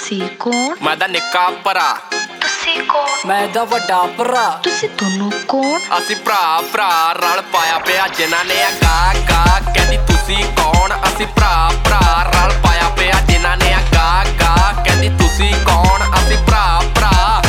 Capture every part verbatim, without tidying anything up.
ਤੁਸੀਂ ਕੌਣ? ਮੈਂ ਦਾ ਨਿੱਕਾ ਭਰਾ। ਤੁਸੀਂ ਕੌਣ? ਮੈਂ ਦਾ ਵੱਡਾ ਭਰਾ। ਤੁਸੀਂ ਦੋਨੋਂ ਕੌਣ? ਅਸੀਂ ਭਰਾ ਭਰਾ ਰਲ ਪਾਇਆ ਪਿਆ ਜਿਨ੍ਹਾਂ ਨੇ ਆ ਗਾ ਗਾ ਕਹਿੰਦੀ ਤੁਸੀਂ ਕੌਣ? ਅਸੀਂ ਭਰਾ ਭਰਾ ਰਲ ਪਾਇਆ ਪਿਆ ਜਿਨ੍ਹਾਂ ਨੇ ਆ ਗਾ ਗਾ ਕਹਿੰਦੀ ਤੁਸੀਂ ਕੌਣ? ਅਸੀਂ ਭਰਾ ਭਰਾ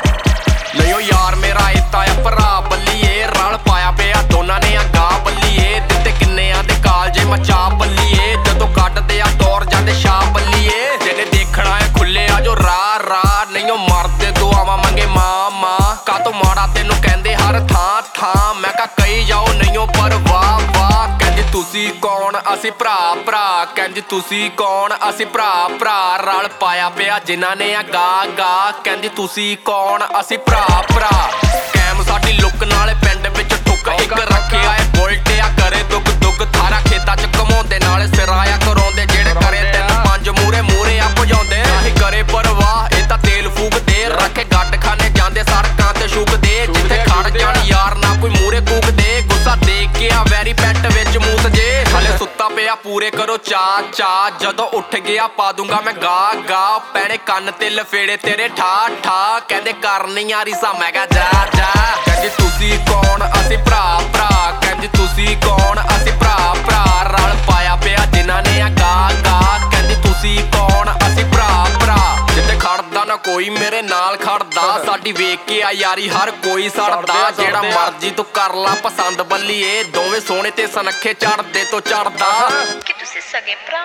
ਨਹੀਂ ਓ ਯਾਰ ਮੇਰਾ ਇਤਾ ਆ ਭਰਾ ਬੱਲੀਏ ਰਲ ਪਾਇਆ ਪਿਆ ਦੋਨਾਂ ਨੇ ਆ ਗਾ ਬੱਲੀਏ ਦਿੱਤੇ ਕਿੰਨਿਆਂ ਦੇ ਕਾਲਜੇ ਮਚਾ ਬੱਲੀਏ ਜਦੋਂ ਕੱਢਦੇ ਆ ਦੌਰ ਜਾਂਦੇ ਸ਼ਾ ਬੱਲੀਏ ਜਿਹਨੇ ਦੇਖਣਾ ਹੈ ਖੁੱਲੇ ਆ ਜੋ ਰਾਹ ਰਾਹ ਨਹੀਂ ਓ ਮਰਦੇ ਦੁਆਵਾਂ ਮੰਗੇ ਮਾਂ ਮਾਂ ਕਾਤੋਂ ਮਾੜਾ ਤੈਨੂੰ ਕਹਿੰਦੇ ਹਰ ਥਾਂ ਥਾਂ ਮੈਂ ਕਾ ਕਹੀ ਜਾਓ ਨਹੀਂ ਓ ਪਰ ਵਾਹ ਵਾਹ ਕਹਿੰਦੀ ਤੁਸੀਂ ਕੌਣ? ਅਸੀਂ ਭਰਾ ਭਰਾ ਕਹਿੰਦੀ ਤੁਸੀਂ ਕੌਣ? ਅਸੀਂ ਭਰਾ ਭਰਾ ਰਲ ਪਾਇਆ ਪਿਆ ਜਿਨ੍ਹਾਂ ਨੇ ਆ ਗਾ ਗਾ ਕਹਿੰਦੀ ਤੁਸੀਂ ਕੌਣ? ਅਸੀਂ ਭਰਾ ਭਰਾ ਕੈਮ ਸਾਡੀ ਲੁੱਕ ਨਾਲੇ ਪਿੰਡ ਵਿੱਚ ਠੁੱਕ ਇੱਕ ਰੱਖਿਆ ਏ ਬੁਲਟ ਆ ਕਰੇ ਦੁੱਗ ਦੁੱਗ ਥਾਰਾ ਖੇਤਾਂ ਚ ਘਮਾਉਂਦੇ ਨਾਲੇ ਸਿਰਾਇਆ ਕਰਾਉਂਦੇ ਜਿਹੜੇ ਕਰੇ ਤਿੰਨ ਪੰਜ ਮੂਰੇ ਮੂਰੇ ਆ ਭਜਾਉਂਦੇ ਨਹੀਂ ਕਰੇ ਪਰਵਾਹ ਇਹ ਤਾਂ ਤੇਲ ਫੂਕਦੇ ਰੱਖੇ ਗੱਡ ਖਾਨੇ ਜਾਂਦੇ ਸੜਕਾਂ ਤੇ ਸ਼ੁਕਦੇ ਜਿੱਥੇ ਖੜ ਜਾਣ ਯਾਰ ਨਾ ਕੋਈ ਮੂਰੇ ਕੂਕਦੇ ਗੁੱਸਾ ਦੇਖ ਕੇ ਆ ਵੈਰੀ ਪੈਂਟ ਵਿੱਚ ਮੂਤ ਜੇ ਹਲੇ ਸੁੱਤਾ ਪਿਆ ਪੂਰੇ ਕਰੋ ਚਾ ਚਾ ਜਦੋਂ ਉੱਠ ਗਿਆ ਪਾ ਦੂੰਗਾ ਮੈਂ ਗਾ ਗਾ ਪੈਣੇ ਕੰਨ ਤੇ ਲਫੇੜੇ ਤੇਰੇ ਠਾ ਠਾ ਕਹਿੰਦੇ ਕਰਨੀ ਆ ਰੀਸਾ ਮੈਂ ਕਹਾ ਜਾ ਜਾ ਕਹਿੰਦੀ ਤੁਸੀਂ ਕੌਣ? ਅਸੀਂ ਭਰਾ ਭਰਾ ਕਹਿੰਦੀ ਤੁਸੀਂ ਕੌਣ? ਅਸੀਂ ਭਰਾ ਭਰਾ ਰਲ ਪਾਇਆ ਪਿਆ ਜਿਨ੍ਹਾਂ ਨੇ ਆ ਗਾ ਗਾ ਕਹਿੰਦੀ ਤੁਸੀਂ ਕੌਣ? ਅਸੀਂ ਭਰਾ ਭਰਾ ਜਿੱਥੇ ਖੜਦਾ ਨਾ ਕੋਈ ਮੇਰੇ ਨਾਲ ਖੜਦਾ ਸਾਡੀ ਵੇਖ ਕੇ ਆ ਯਾਰੀ ਹਰ ਕੋਈ ਸੜਦਾ ਜਿਹੜਾ ਮਰਜੀ ਤੂੰ ਕਰ ਲਾ ਪਸੰਦ ਬੱਲੀਏ ਦੋਵੇਂ ਸੋਹਣੇ ਤੇ ਸਨੱਖੇ ਚੜਦੇ ਤੋਂ ਚੜਦਾ ਕਿ ਤੁਸੀਂ ਸਗੇ ਭਰਾ?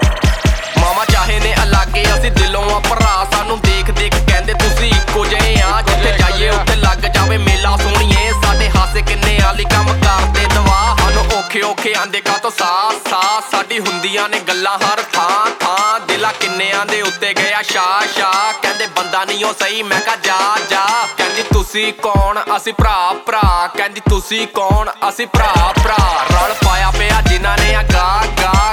ਮਾਮਾ ਚਾਹੇ ਨੇ ਅਲਾਗੇ ਅਸੀਂ ਦਿਲੋਂ ਆ ਭਰਾ ਸਾਨੂੰ ਦੇਖ ਦੇਖ ਕਹਿੰਦੇ ਤੁਸੀਂ ਇੱਕੋ ਜਿਹੇ ਆ ਜਿੱਥੇ ਜਾਈਏ ਉੱਥੇ ਲੱਗ ਜਾਵੇ ਮੇਲਾ ਸੋਹਣੀਏ ਸਾਡੇ ਹਾਸੇ ਕਿੰਨੇ ਆਲੀ ਕੰਮ ਕਰਦੇ ਦਵਾ ਸਾਨੂੰ ਔਖੇ ਔਖੇ ਆਂਦੇ ਕਾਤੋਂ ਸਾਹ ਸਾਹ ਸਾਡੀ ਹੁੰਦੀਆਂ ਨੇ ਗੱਲਾਂ ਹਰ ਥਾਂ ਥਾਂ ਦਿਲਾਂ ਕਿੰਨਿਆਂ ਦੇ ਉੱਤੇ ਗਿਆ ਸ਼ਾ ਸ਼ਾ ਕਹਿੰਦੇ ਬੰਦਾ ਨਹੀਂ ਉਹ ਸਹੀ ਮੈਂ ਕਹਾ ਜਾ ਜਾ ਕਹਿੰਦੀ ਤੁਸੀਂ ਕੌਣ? ਅਸੀਂ ਭਰਾ ਭਰਾ ਕਹਿੰਦੀ ਤੁਸੀਂ ਕੌਣ? ਅਸੀਂ ਭਰਾ ਭਰਾ ਰਲ ਪਾਇਆ ਪਿਆ ਜਿਨ੍ਹਾਂ ਨੇ ਆ ਗਾ ਗਾ